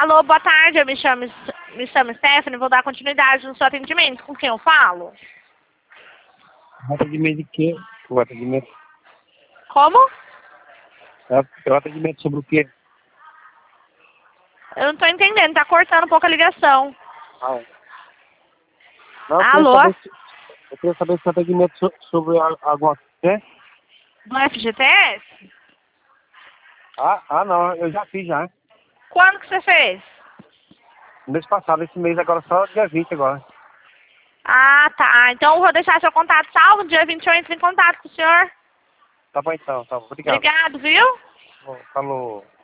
Alô, boa tarde, eu me chamo Stephanie, vou dar continuidade no seu atendimento. Com quem eu falo? O atendimento de quê? O atendimento... Como? É o atendimento sobre o quê? Eu não tô entendendo, tá cortando um pouco a ligação. Ah, é. Não, Alô? eu queria saber se o atendimento sobre alguma coisa. Do FGTS? Não, eu já fiz já. Quando que você fez? No mês passado, esse mês agora só dia 20 agora. Ah, tá. Então eu vou deixar seu contato salvo. Dia 28 em contato com o senhor. Tá bom então, tá bom. Obrigado. Obrigado, viu? Falou.